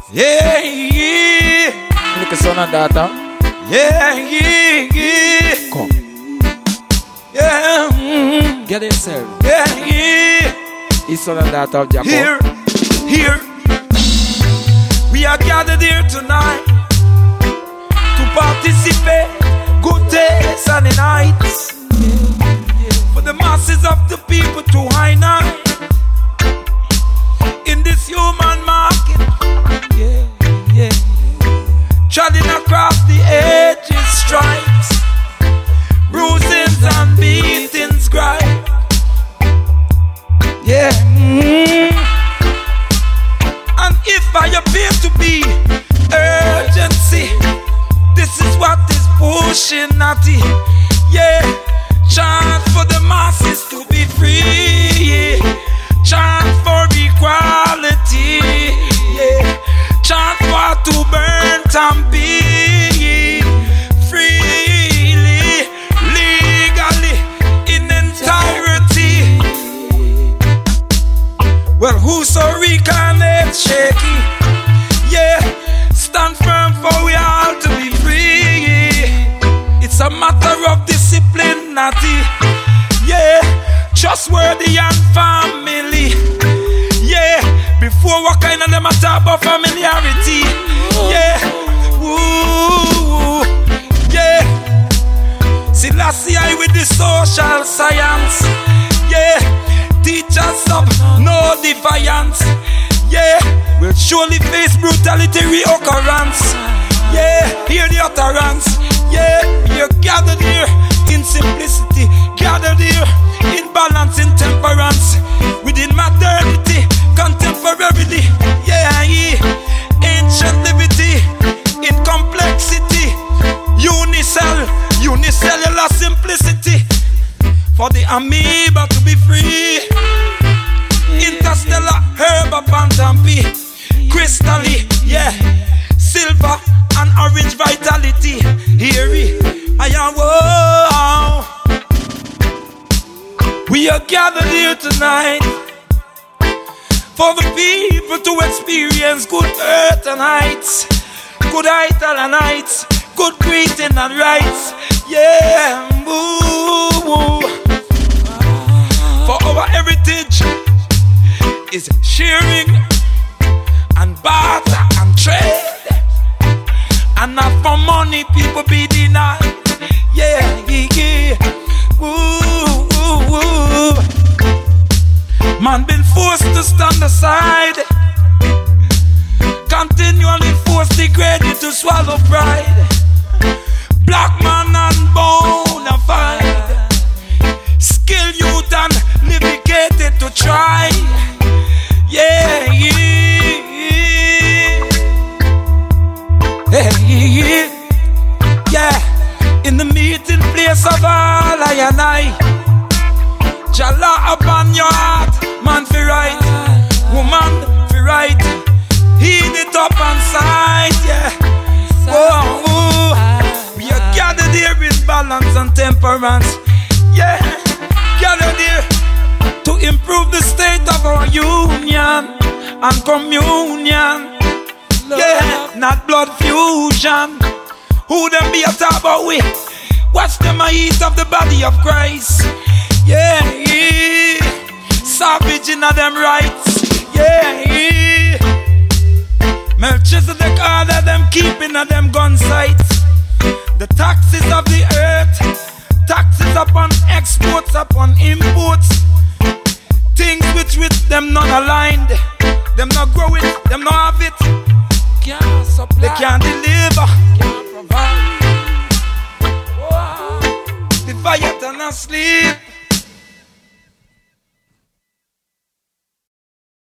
Yeah, yeah. Look at son and daughter. Yeah, yeah, yeah. Come. Yeah. Get yourself. Yeah, yeah. His son and daughter of Jacob. Here. We are gathered here tonight to participate. Good days and nights. For the masses of the people to high night. In this human market. Yeah. Treading across the edges, stripes, bruisings and beatings, gripe. Yeah. And if I appear to be urgency, this is what is pushing at it. Yeah. Chant for the masses to be free. Chant for equality. Yeah. Chant for to burn and be freely, legally, in entirety. Well, whoso reconnect shaky, yeah, stand firm for we all to be free. It's a matter of discipline, natty, yeah, trustworthy and family, yeah. Before what kind of them a talk about familiarity, yeah, woo, yeah. See, last year with the social science, yeah. Teach us of no defiance, yeah. We'll surely face brutality reoccurrence, yeah. Hear the utterance, yeah. You're gathered here in simplicity, gathered here in balance, in temperance, within modernity, contemporarily, yeah. Ancient liberty in complexity, unicellular simplicity. For the amoeba to be free, interstellar herb upon tampi, crystally, yeah, silver and orange vitality. Here I am, whoa. We are gathered here tonight for the people to experience good earth and heights, good ital and heights, good greeting and rights, yeah, boo. For our heritage is sharing and barter and trade, and not for money people be denied, yeah. Woo. Man been forced to stand aside, continually forced degraded to swallow pride. Black man and bona fide, skilled youth and livicated to try, yeah. In the meeting place of all I and I, Jalla upon your heart, man fi right, woman fi right, heat it up and sight, yeah. Whoa. We are gathered here in balance and temperance, yeah. Gathered here to improve the state of our union and communion, yeah. Not blood fusion. Who them be a talk about we? Watch them a eat of the body of Christ, yeah. Savage in them rights, yeah. Melchizedek order them keeping of them gun sights. The taxes of the earth, taxes upon exports, upon imports, things which with them not aligned, them not grow it, them not have it, can't supply, they can't deliver, can't provide. Wow. The fire not sleep.